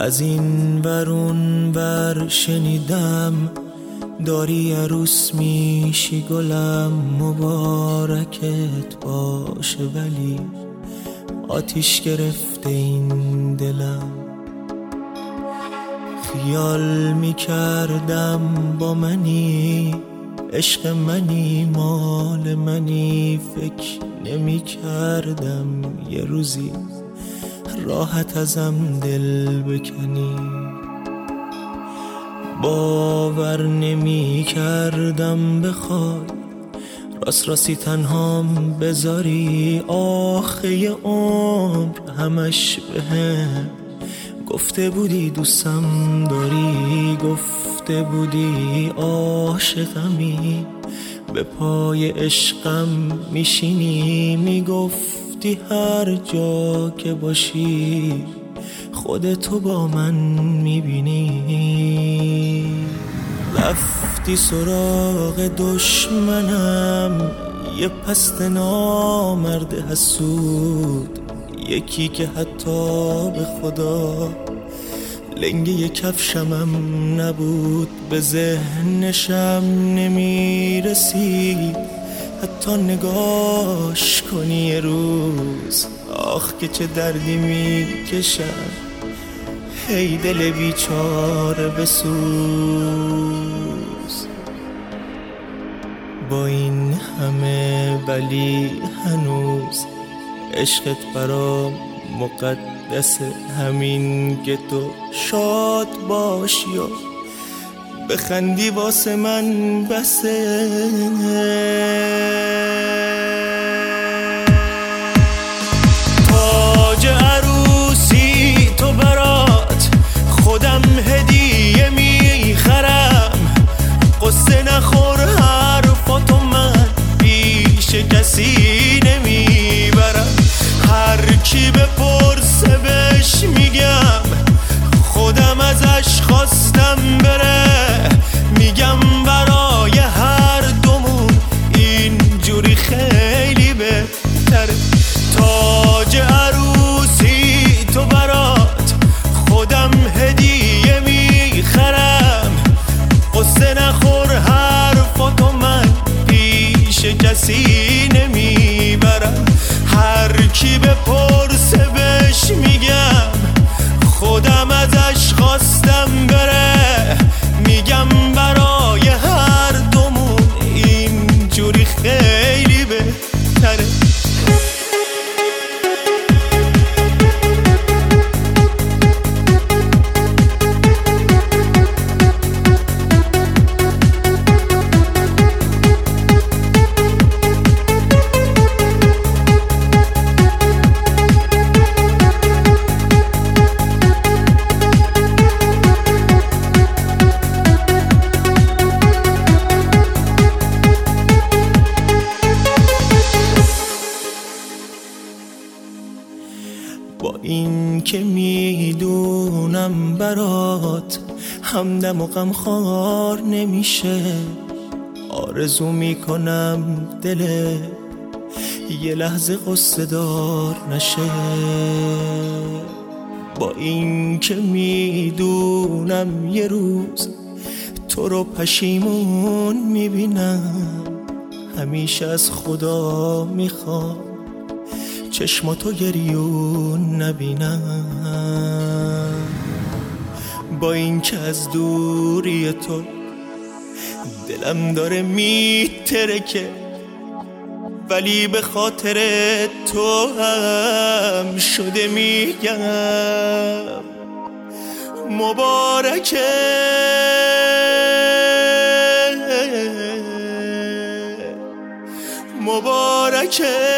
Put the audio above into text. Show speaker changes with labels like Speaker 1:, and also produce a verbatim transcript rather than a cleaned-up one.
Speaker 1: از این ورون ور شنیدم داری عروس میشی گلم، مبارکت باشه ولی آتیش گرفته این دلم. خیال میکردم با منی، عشق منی، مال منی، فکر نمیکردم یه روزی راحت ازم دل بکنی. باور نمی کردم بخوای راست راستی تنهام بذاری، آخه یه عمر همش بهم گفته بودی دوستم داری، گفته بودی عاشقمی، به پای عشقم میشینی، میگفتی هر جا که باشی خودتو با من میبینی. رفتی سراغ دشمنم، یه پست نامرد حسود، یکی که حتی به خدا لنگه کفشمم نبود، به ذهنشم نمیرسید حتی نگاش کنی یه روز. آخ که چه دردی میکشم، هی دل بیچاره بسوز. با این همه ولی هنوز عشقت برام مقدسه، همین که تو شاد باشی و بخندی واسه من بسه. تاج عروسی تو برات خودم هدیه میخرم، قصه نخور حرفاتو من پیش کسی نمیبرم. هر کی بپرسه بهش میگم خودم ازش خواستم بره، میگم برای هر دومون اینجوری خیلی بهتره. تاج عروسی تو برات خودم هدیه میخرم، قصه نخور حرفاتو من پیش کسی نمیبرم. هر کی بپرسه بهش میگم خودم ازش خواستم بره، میگم برای هر دومون اینجوری خیلی بهتره. با این که میدونم برات همدم و غمخوار نمیشه، آرزو میکنم دل یه لحظه قصه دار نشه. با این که میدونم یه روز تو رو پشیمون میبینم، همیشه از خدا میخوام چشماتو گریون نبینم. با این که از دوری تو دلم داره میترکه، ولی به خاطر تو هم شده میگم مبارکه. مبارکه